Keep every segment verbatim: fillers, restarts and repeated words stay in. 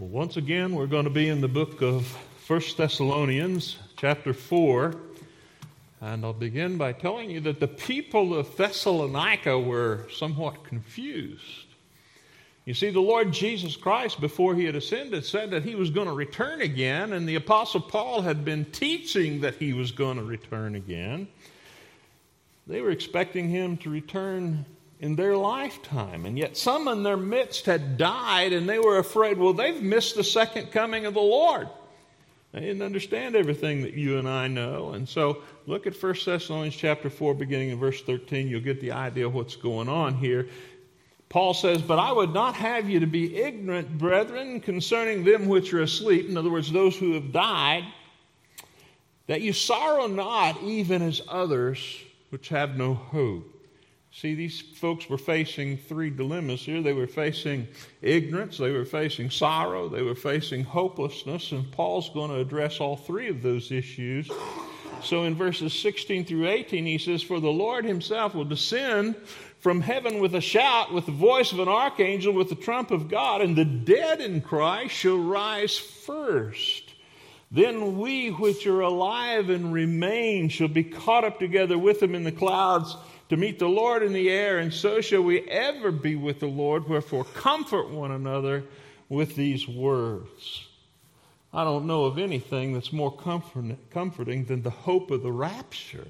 Well, once again, we're going to be in the book of First Thessalonians, chapter four. And I'll begin by telling you that the people of Thessalonica were somewhat confused. You see, the Lord Jesus Christ, before he had ascended, said that he was going to return again, and the Apostle Paul had been teaching that he was going to return again. They were expecting him to return in their lifetime, and yet some in their midst had died, and they were afraid, well, they've missed the second coming of the Lord. They didn't understand everything that you and I know. And so look at First Thessalonians chapter four, beginning in verse thirteen. You'll get the idea of what's going on here. Paul says, "But I would not have you to be ignorant, brethren, concerning them which are asleep," in other words, those who have died, "that you sorrow not, even as others which have no hope." See, these folks were facing three dilemmas here. They were facing ignorance, they were facing sorrow, they were facing hopelessness, and Paul's going to address all three of those issues. So in verses sixteen through eighteen, he says, "For the Lord himself will descend from heaven with a shout, with the voice of an archangel, with the trump of God, and the dead in Christ shall rise first. Then we which are alive and remain shall be caught up together with them in the clouds to meet the Lord in the air, and so shall we ever be with the Lord. Wherefore comfort one another with these words." I don't know of anything that's more comfort, comforting than the hope of the rapture.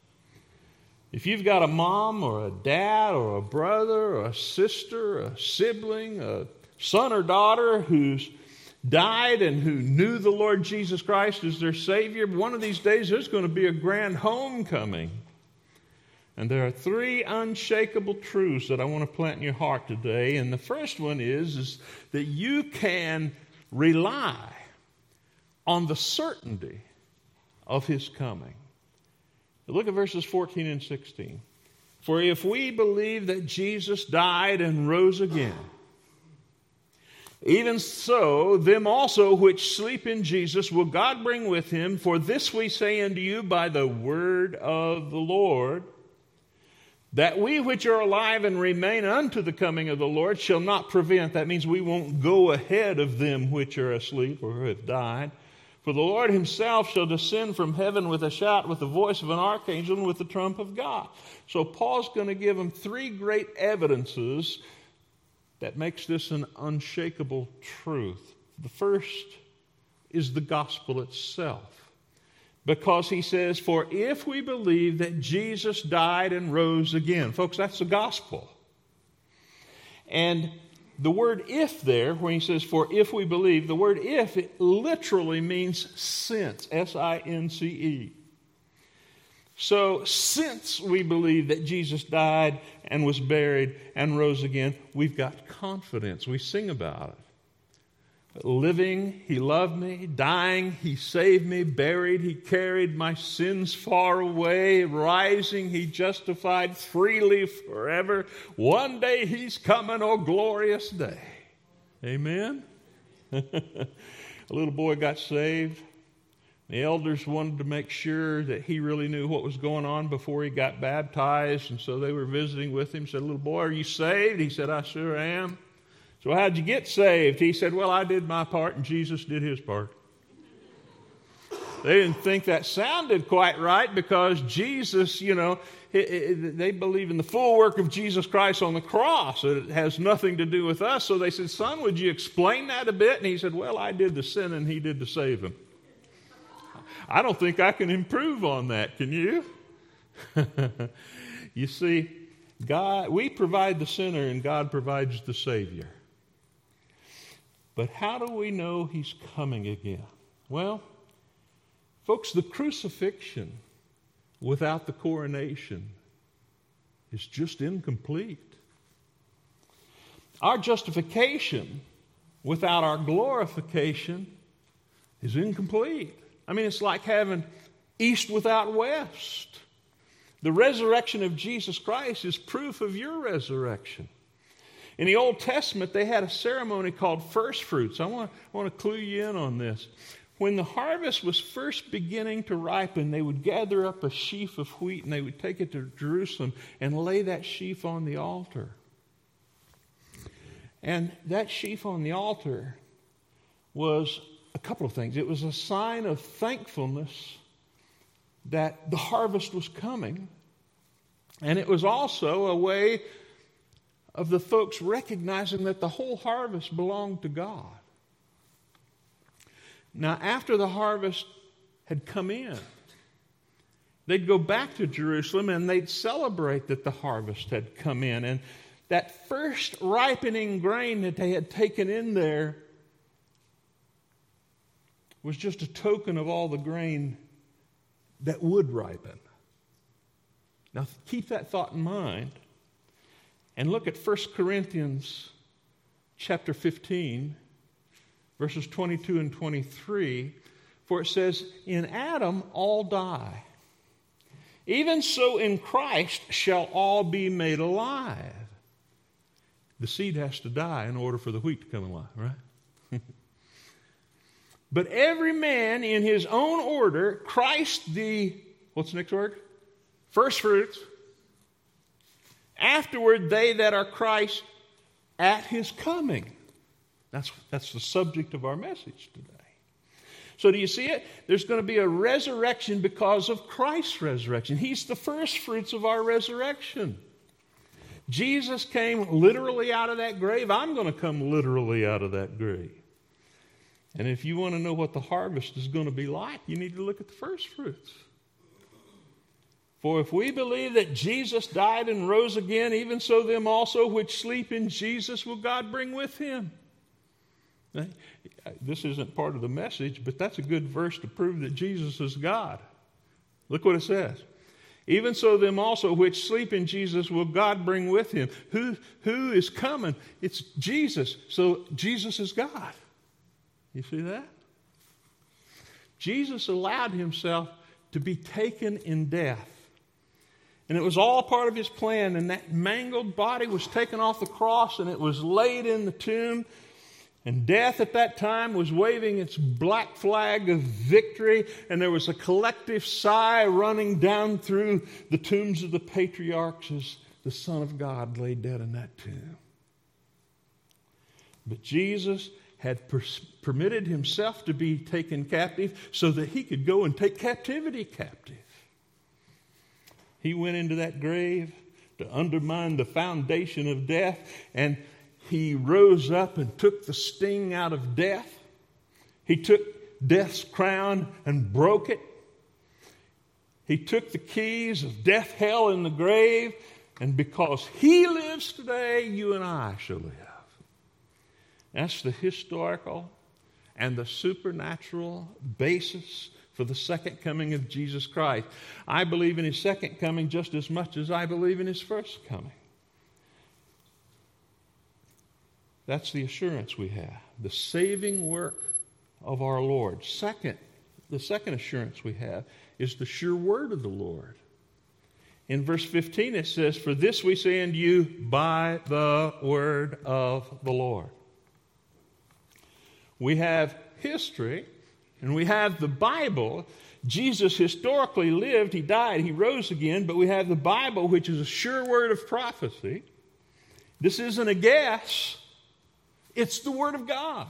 If you've got a mom or a dad or a brother or a sister, a sibling, a son or daughter who's died and who knew the Lord Jesus Christ as their Savior, one of these days there's going to be a grand homecoming. And there are three unshakable truths that I want to plant in your heart today. And the first one is, is that you can rely on the certainty of his coming. Look at verses fourteen and sixteen. "For if we believe that Jesus died and rose again, even so, them also which sleep in Jesus will God bring with him. For this we say unto you by the word of the Lord, that we which are alive and remain unto the coming of the Lord shall not prevent." That means we won't go ahead of them which are asleep or who have died. "For the Lord himself shall descend from heaven with a shout, with the voice of an archangel, and with the trump of God." So Paul's going to give them three great evidences that makes this an unshakable truth. The first is the gospel itself. Because he says, "For if we believe that Jesus died and rose again." Folks, that's the gospel. And the word "if" there, when he says, "For if we believe," the word "if," it literally means since, S I N C E. So, since we believe that Jesus died and was buried and rose again, we've got confidence. We sing about it. Living, he loved me. Dying, he saved me. Buried, he carried my sins far away. Rising, he justified freely forever. One day he's coming, oh glorious day. Amen? A little boy got saved. The elders wanted to make sure that he really knew what was going on before he got baptized, and so they were visiting with him. Said, "Little boy, are you saved?" He said, "I sure am." "So how'd you get saved?" He said, "Well, I did my part and Jesus did his part." They didn't think that sounded quite right because Jesus, you know, they believe in the full work of Jesus Christ on the cross. It has nothing to do with us. So they said, "Son, would you explain that a bit?" And he said, "Well, I did the sin and he did the saving." I don't think I can improve on that. Can you? You see, God, we provide the sinner and God provides the Savior. But how do we know he's coming again? Well, folks, the crucifixion without the coronation is just incomplete. Our justification without our glorification is incomplete. I mean, it's like having east without west. The resurrection of Jesus Christ is proof of your resurrection. In the Old Testament, they had a ceremony called first fruits. I want, I want to clue you in on this. When the harvest was first beginning to ripen, they would gather up a sheaf of wheat and they would take it to Jerusalem and lay that sheaf on the altar. And that sheaf on the altar was a couple of things. It was a sign of thankfulness that the harvest was coming, and it was also a way of the folks recognizing that the whole harvest belonged to God. Now, after the harvest had come in, they'd go back to Jerusalem and they'd celebrate that the harvest had come in. And that first ripening grain that they had taken in there was just a token of all the grain that would ripen. Now, keep that thought in mind and look at First Corinthians chapter fifteen, verses twenty-two and twenty-three, for it says, "In Adam all die. Even so in Christ shall all be made alive." The seed has to die in order for the wheat to come alive, right? "But every man in his own order, Christ the," what's the next word? "First fruits. Afterward, they that are Christ at his coming." That's, that's the subject of our message today. So do you see it? There's going to be a resurrection because of Christ's resurrection. He's the first fruits of our resurrection. Jesus came literally out of that grave. I'm going to come literally out of that grave. And if you want to know what the harvest is going to be like, you need to look at the first fruits. "For if we believe that Jesus died and rose again, even so them also which sleep in Jesus will God bring with him." This isn't part of the message, but that's a good verse to prove that Jesus is God. Look what it says. "Even so them also which sleep in Jesus will God bring with him." Who, who is coming? It's Jesus. So Jesus is God. You see that? Jesus allowed himself to be taken in death. And it was all part of his plan. And that mangled body was taken off the cross and it was laid in the tomb. And death at that time was waving its black flag of victory. And there was a collective sigh running down through the tombs of the patriarchs as the Son of God lay dead in that tomb. But Jesus had per- permitted himself to be taken captive so that he could go and take captivity captive. He went into that grave to undermine the foundation of death, and he rose up and took the sting out of death. He took death's crown and broke it. He took the keys of death, hell, and the grave, and because he lives today, you and I shall live. That's the historical and the supernatural basis for the second coming of Jesus Christ. I believe in his second coming just as much as I believe in his first coming. That's the assurance we have, the saving work of our Lord. Second, the second assurance we have is the sure word of the Lord. In verse fifteen it says, "For this we say unto you by the word of the Lord." We have history, and we have the Bible. Jesus historically lived, he died, he rose again, but we have the Bible, which is a sure word of prophecy. This isn't a guess. It's the Word of God.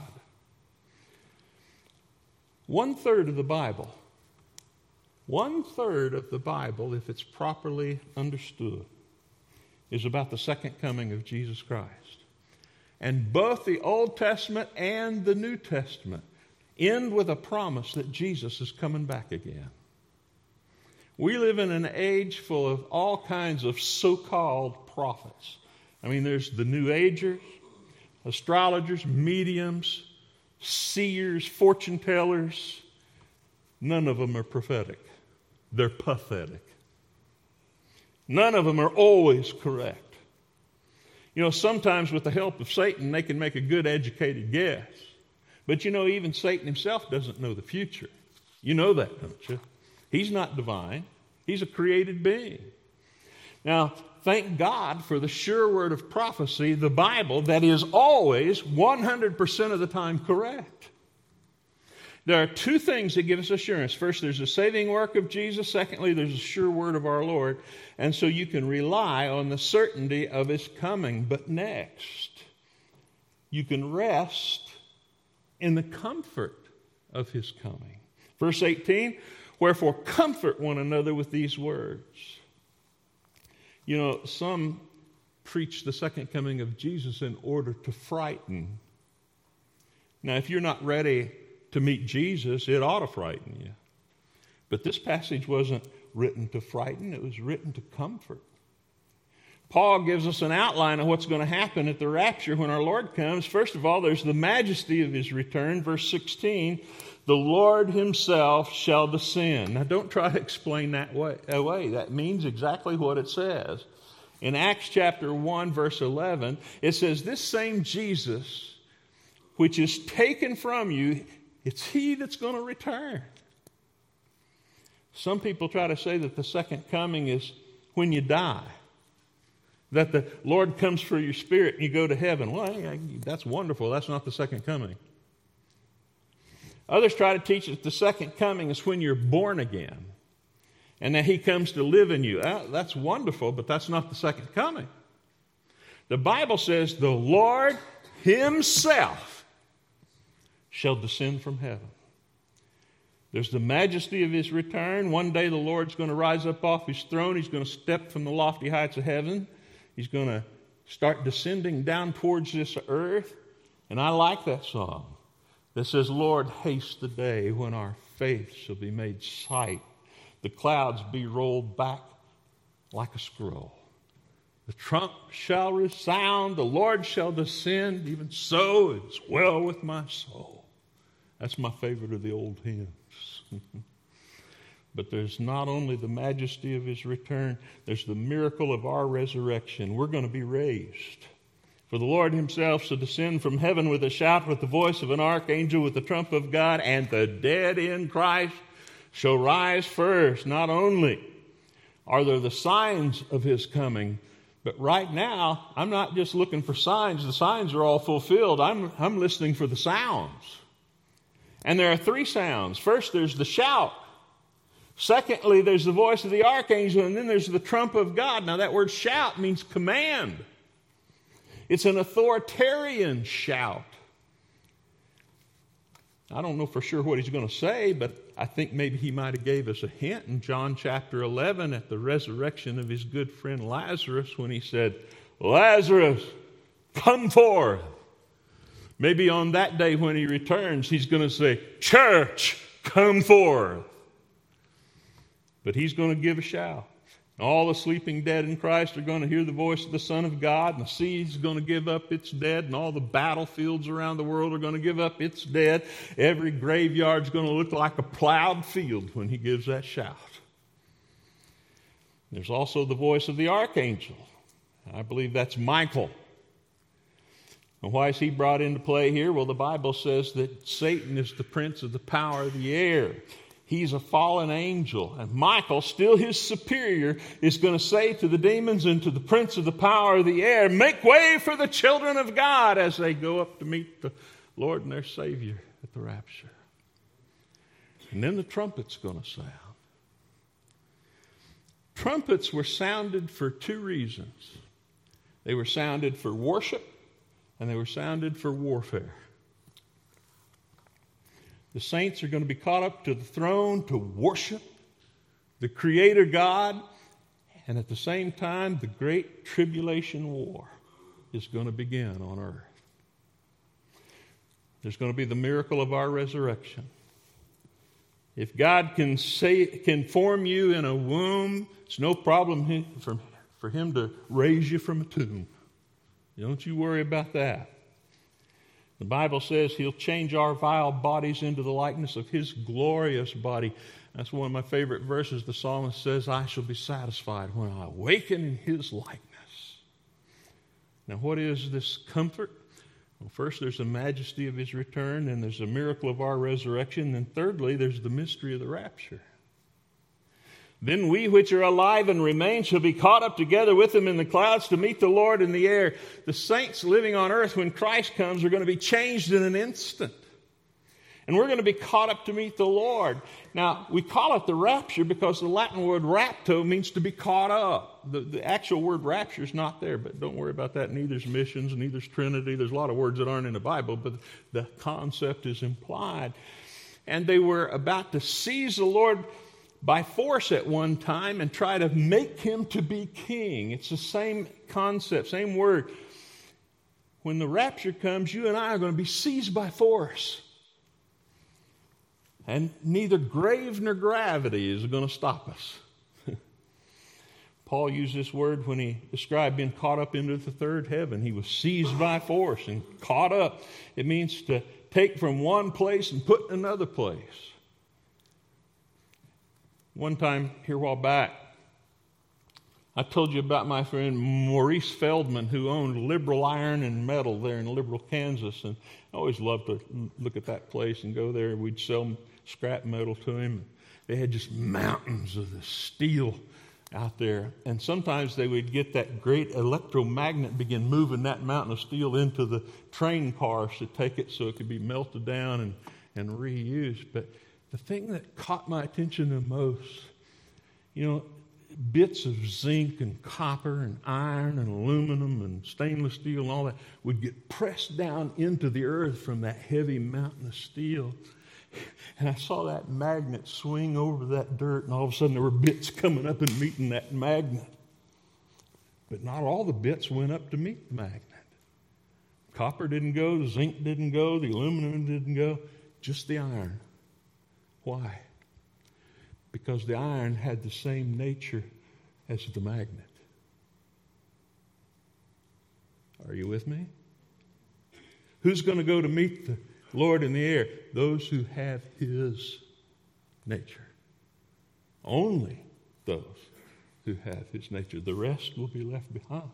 One third of the Bible, one third of the Bible, if it's properly understood, is about the second coming of Jesus Christ. And both the Old Testament and the New Testament end with a promise that Jesus is coming back again. We live in an age full of all kinds of so-called prophets. I mean, there's the New Agers, astrologers, mediums, seers, fortune tellers. None of them are prophetic. They're pathetic. None of them are always correct. You know, sometimes with the help of Satan, they can make a good educated guess. But you know, even Satan himself doesn't know the future. You know that, don't you? He's not divine. He's a created being. Now, thank God for the sure word of prophecy, the Bible, that is always one hundred percent of the time correct. There are two things that give us assurance. First, there's the saving work of Jesus. Secondly, there's the sure word of our Lord. And so you can rely on the certainty of his coming. But next, you can rest in the comfort of his coming. Verse eighteen, wherefore comfort one another with these words. You know, some preach the second coming of Jesus in order to frighten. Now, if you're not ready to meet Jesus, it ought to frighten you. But this passage wasn't written to frighten, it was written to comfort. Paul gives us an outline of what's going to happen at the rapture when our Lord comes. First of all, there's the majesty of his return. Verse sixteen, the Lord himself shall descend. Now, don't try to explain that away. That means exactly what it says. In Acts chapter one, verse eleven, it says, this same Jesus, which is taken from you, it's he that's going to return. Some people try to say that the second coming is when you die. That the Lord comes for your spirit and you go to heaven. Well, that's wonderful. That's not the second coming. Others try to teach that the second coming is when you're born again and that he comes to live in you. That's wonderful, but that's not the second coming. The Bible says the Lord himself shall descend from heaven. There's the majesty of his return. One day the Lord's going to rise up off his throne. He's going to step from the lofty heights of heaven. He's going to start descending down towards this earth. And I like that song that says, Lord, haste the day when our faith shall be made sight. The clouds be rolled back like a scroll. The trump shall resound, the Lord shall descend. Even so, it's well with my soul. That's my favorite of the old hymns. But there's not only the majesty of his return, there's the miracle of our resurrection. We're going to be raised. For the Lord himself shall descend from heaven with a shout, with the voice of an archangel, with the trump of God, and the dead in Christ shall rise first. Not only are there the signs of his coming, but right now, I'm not just looking for signs. The signs are all fulfilled. I'm, I'm listening for the sounds. And there are three sounds. First, there's the shout. Secondly, there's the voice of the archangel, and then there's the trump of God. Now, that word shout means command. It's an authoritarian shout. I don't know for sure what he's going to say, but I think maybe he might have gave us a hint in John chapter eleven at the resurrection of his good friend Lazarus when he said, Lazarus, come forth. Maybe on that day when he returns, he's going to say, church, come forth. But he's going to give a shout. All the sleeping dead in Christ are going to hear the voice of the Son of God, and the sea is going to give up its dead, and all the battlefields around the world are going to give up its dead. Every graveyard is going to look like a plowed field when he gives that shout. There's also the voice of the archangel. I believe that's Michael. And why is he brought into play here? Well, the Bible says that Satan is the prince of the power of the air. He's a fallen angel. And Michael, still his superior, is going to say to the demons and to the prince of the power of the air, make way for the children of God as they go up to meet the Lord and their Savior at the rapture. And then the trumpet's going to sound. Trumpets were sounded for two reasons. They were sounded for worship, and they were sounded for warfare. The saints are going to be caught up to the throne to worship the Creator God. And at the same time, the great tribulation war is going to begin on earth. There's going to be the miracle of our resurrection. If God can say, can form you in a womb, it's no problem for, for him to raise you from a tomb. Don't you worry about that. The Bible says he'll change our vile bodies into the likeness of his glorious body. That's one of my favorite verses. The psalmist says, I shall be satisfied when I awaken in his likeness. Now, what is this comfort? Well, first, there's the majesty of his return, and there's the miracle of our resurrection, and thirdly, there's the mystery of the rapture. Then we which are alive and remain shall be caught up together with them in the clouds to meet the Lord in the air. The saints living on earth when Christ comes are going to be changed in an instant. And we're going to be caught up to meet the Lord. Now, we call it the rapture because the Latin word rapto means to be caught up. The, the actual word rapture is not there, but don't worry about that. Neither's missions, neither's Trinity. There's a lot of words that aren't in the Bible, but the concept is implied. And they were about to seize the Lord by force at one time and try to make him to be king. It's the same concept, same word. When the rapture comes, you and I are going to be seized by force. And neither grave nor gravity is going to stop us. Paul used this word when he described being caught up into the third heaven. He was seized by force and caught up. It means to take from one place and put in another place. One time here a while back, I told you about my friend Maurice Feldman, who owned Liberal Iron and Metal there in Liberal, Kansas. And I always loved to look at that place and go there. We'd sell scrap metal to him. They had just mountains of this steel out there. And sometimes they would get that great electromagnet, begin moving that mountain of steel into the train cars to take it so it could be melted down and, and reused. But the thing that caught my attention the most, you know, bits of zinc and copper and iron and aluminum and stainless steel and all that would get pressed down into the earth from that heavy mountain of steel. And I saw that magnet swing over that dirt, and all of a sudden there were bits coming up and meeting that magnet. But not all the bits went up to meet the magnet. Copper didn't go, the zinc didn't go, the aluminum didn't go, just the iron. Why? Because the iron had the same nature as the magnet. Are you with me? Who's going to go to meet the Lord in the air? Those who have His nature. Only those who have His nature. The rest will be left behind.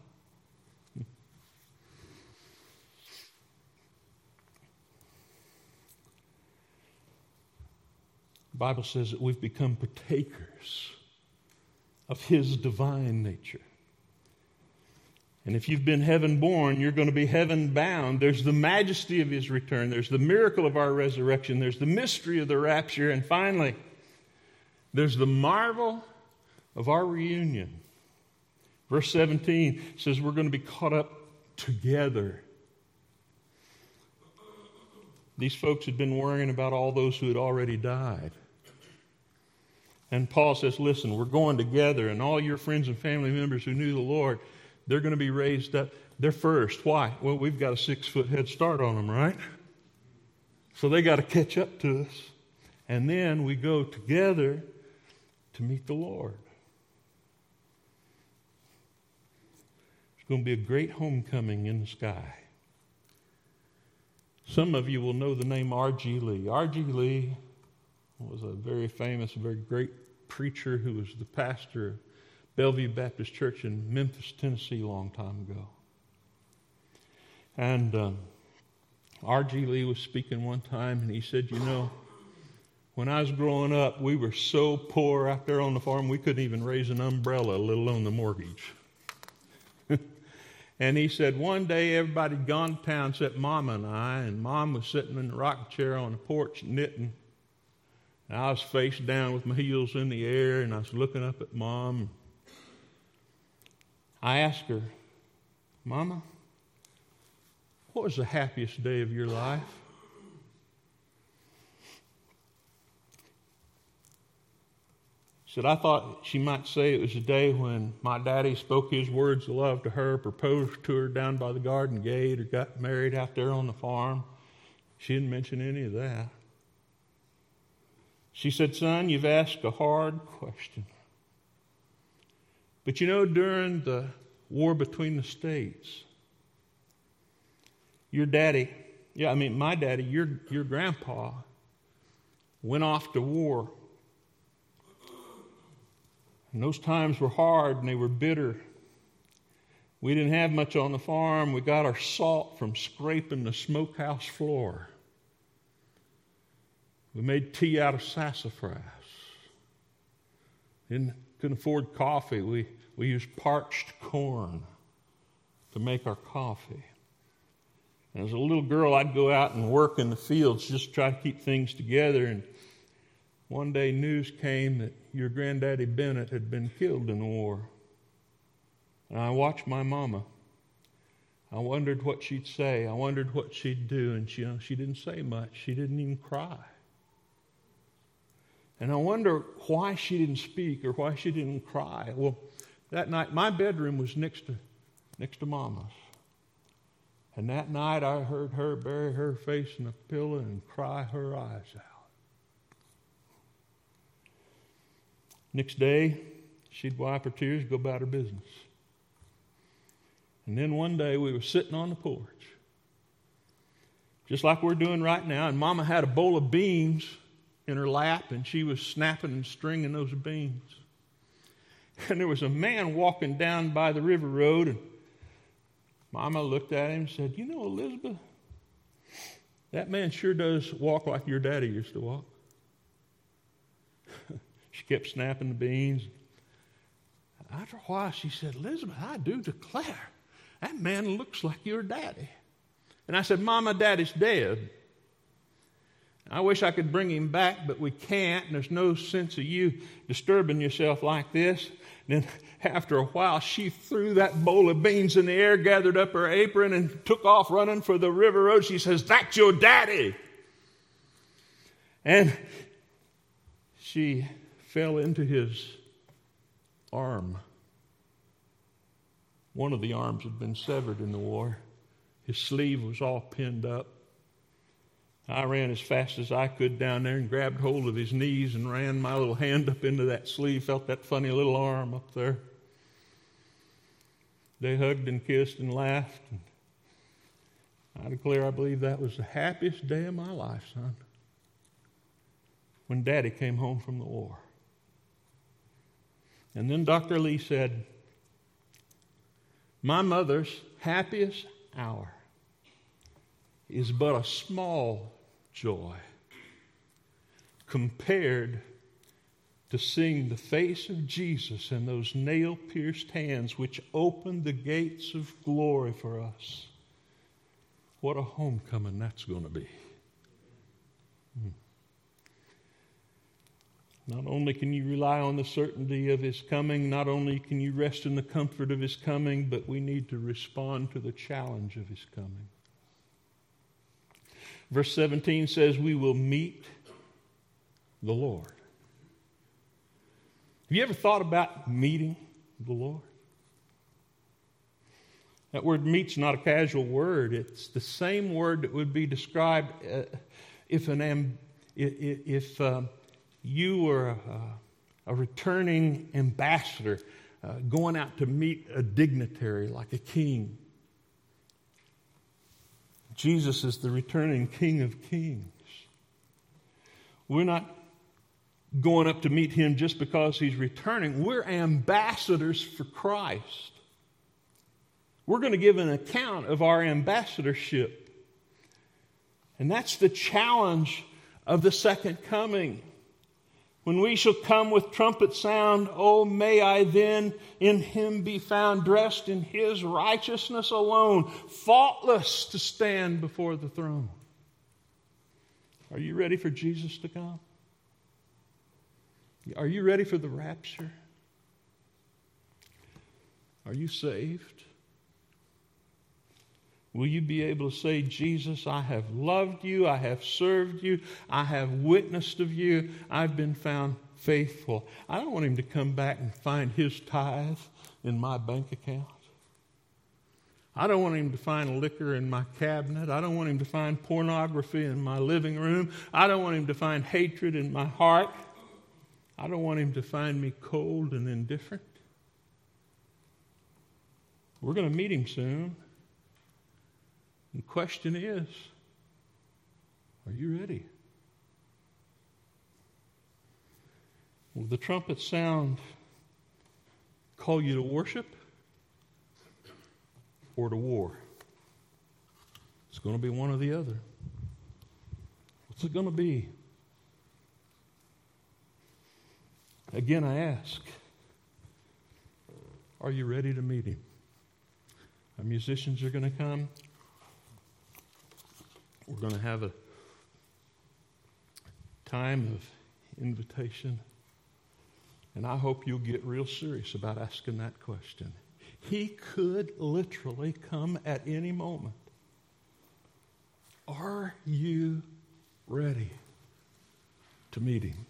The Bible says that we've become partakers of His divine nature. And if you've been heaven born, you're going to be heaven bound. There's the majesty of His return. There's the miracle of our resurrection. There's the mystery of the rapture. And finally, there's the marvel of our reunion. Verse seventeen says we're going to be caught up together. These folks had been worrying about all those who had already died. And Paul says, listen, we're going together, and all your friends and family members who knew the Lord, they're going to be raised up. They're first. Why? Well, we've got a six-foot head start on them, right? So they got to catch up to us. And then we go together to meet the Lord. It's going to be a great homecoming in the sky. Some of you will know the name R G Lee. R G Lee was a very famous, very great preacher who was the pastor of Bellevue Baptist Church in Memphis, Tennessee, a long time ago. And um, R G Lee was speaking one time, and he said, you know, when I was growing up, we were so poor out there on the farm, we couldn't even raise an umbrella, let alone the mortgage. And he said, one day everybody had gone to town except Mama and I, and Mom was sitting in the rocking chair on the porch knitting. And I was face down with my heels in the air, and I was looking up at Mom. I asked her, Mama, what was the happiest day of your life? She said, I thought she might say it was the day when my daddy spoke his words of love to her, proposed to her down by the garden gate, or got married out there on the farm. She didn't mention any of that. She said, son, you've asked a hard question. But you know, during the war between the states, your daddy, yeah, I mean my daddy, your, your grandpa, went off to war. And those times were hard and they were bitter. We didn't have much on the farm. We got our salt from scraping the smokehouse floor. We made tea out of sassafras. Didn't, couldn't afford coffee. We, we used parched corn to make our coffee. As a little girl, I'd go out and work in the fields just to try to keep things together. And one day news came that your granddaddy Bennett had been killed in the war. And I watched my mama. I wondered what she'd say. I wondered what she'd do. And she, you know, she didn't say much. She didn't even cry. And I wonder why she didn't speak or why she didn't cry. Well, that night, my bedroom was next to, next to Mama's. And that night I heard her bury her face in a pillow and cry her eyes out. Next day, she'd wipe her tears and go about her business. And then one day we were sitting on the porch, just like we're doing right now, and Mama had a bowl of beans in her lap, and she was snapping and stringing those beans. And there was a man walking down by the river road, and Mama looked at him and said, "You know, Elizabeth, that man sure does walk like your daddy used to walk." She kept snapping the beans. After a while, she said, "Elizabeth, I do declare, that man looks like your daddy." And I said, "Mama, Daddy's dead. I wish I could bring him back, but we can't, and there's no sense of you disturbing yourself like this." And then after a while, she threw that bowl of beans in the air, gathered up her apron, and took off running for the river road. She says, "That's your daddy." And she fell into his arm. One of the arms had been severed in the war. His sleeve was all pinned up. I ran as fast as I could down there and grabbed hold of his knees and ran my little hand up into that sleeve, felt that funny little arm up there. They hugged and kissed and laughed. And I declare I believe that was the happiest day of my life, son, when Daddy came home from the war. And then Doctor Lee said, "My mother's happiest hour is but a small joy compared to seeing the face of Jesus and those nail-pierced hands which opened the gates of glory for us. What a homecoming that's going to be." Hmm. Not only can you rely on the certainty of His coming, not only can you rest in the comfort of His coming, but we need to respond to the challenge of His coming. Verse seventeen says, "We will meet the Lord." Have you ever thought about meeting the Lord? That word "meet's" not a casual word. It's the same word that would be described uh, if an am, if, if uh, you were a, a returning ambassador uh, going out to meet a dignitary like a king. Jesus is the returning King of Kings. We're not going up to meet Him just because He's returning. We're ambassadors for Christ. We're going to give an account of our ambassadorship. And that's the challenge of the second coming. When we shall come with trumpet sound, oh, may I then in Him be found dressed in His righteousness alone, faultless to stand before the throne. Are you ready for Jesus to come? Are you ready for the rapture? Are you saved? Will you be able to say, "Jesus, I have loved you, I have served you, I have witnessed of you, I've been found faithful"? I don't want Him to come back and find His tithe in my bank account. I don't want Him to find liquor in my cabinet. I don't want Him to find pornography in my living room. I don't want Him to find hatred in my heart. I don't want Him to find me cold and indifferent. We're going to meet Him soon. The question is, are you ready? Will the trumpet sound call you to worship or to war? It's going to be one or the other. What's it going to be? Again, I ask, are you ready to meet Him? Our musicians are going to come. We're going to have a time of invitation, and I hope you'll get real serious about asking that question. He could literally come at any moment. Are you ready to meet him?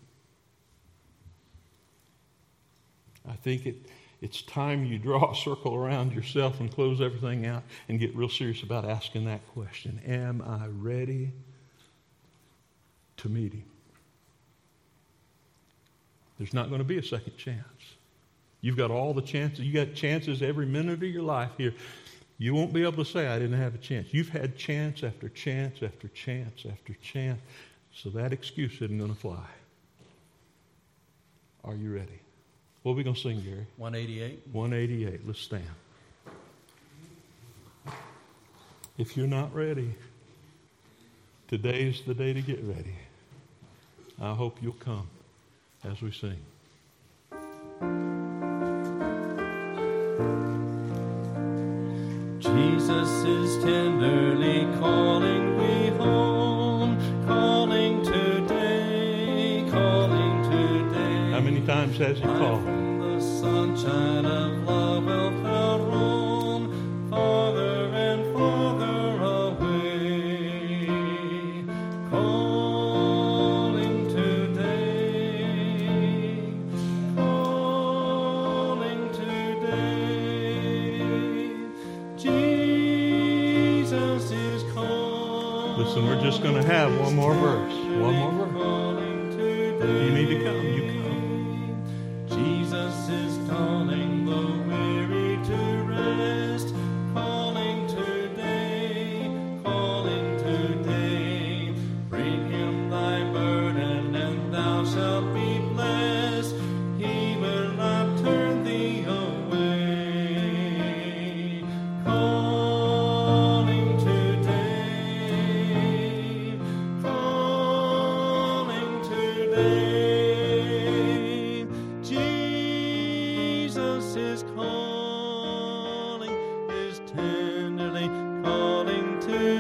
I think it, it's time you draw a circle around yourself and close everything out and get real serious about asking that question. Am I ready to meet him? There's not going to be a second chance. You've got all the chances. You got chances every minute of your life here. You won't be able to say, I didn't have a chance. You've had chance after chance after chance after chance. So that excuse isn't going to fly. Are you ready? What are we going to sing, Gary? one eighty-eight. one eighty-eight. Let's stand. If you're not ready, today's the day to get ready. I hope you'll come as we sing. Jesus is tenderly calling me home, calling today, calling today. How many times has he called? From the sunshine of love wilt thou roam, farther and farther away, calling today, calling today. Jesus is calling. Listen, we're just going to have one more verse. One more verse. Calling today. You need to come. You come. Jesus is calling the weary to rest, calling today, calling today. Bring him thy burden and thou shalt be blessed. He will not turn thee away. Calling today, calling today. Jesus is calling, is tenderly calling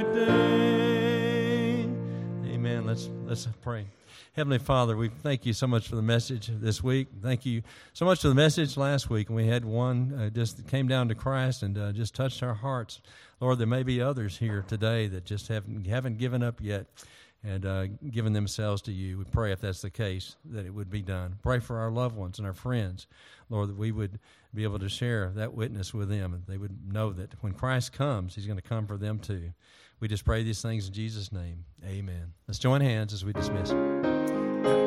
today. Amen. Let's let's pray. Heavenly Father, we thank you so much for the message this week. Thank you so much for the message last week. And we had one uh, just came down to Christ and uh, just touched our hearts. Lord, there may be others here today that just haven't haven't given up yet and uh, given themselves to you. We pray, if that's the case, that it would be done. Pray for our loved ones and our friends, Lord, that we would be able to share that witness with them, and they would know that when Christ comes, he's going to come for them too. We just pray these things in Jesus' name. Amen. Let's join hands as we dismiss.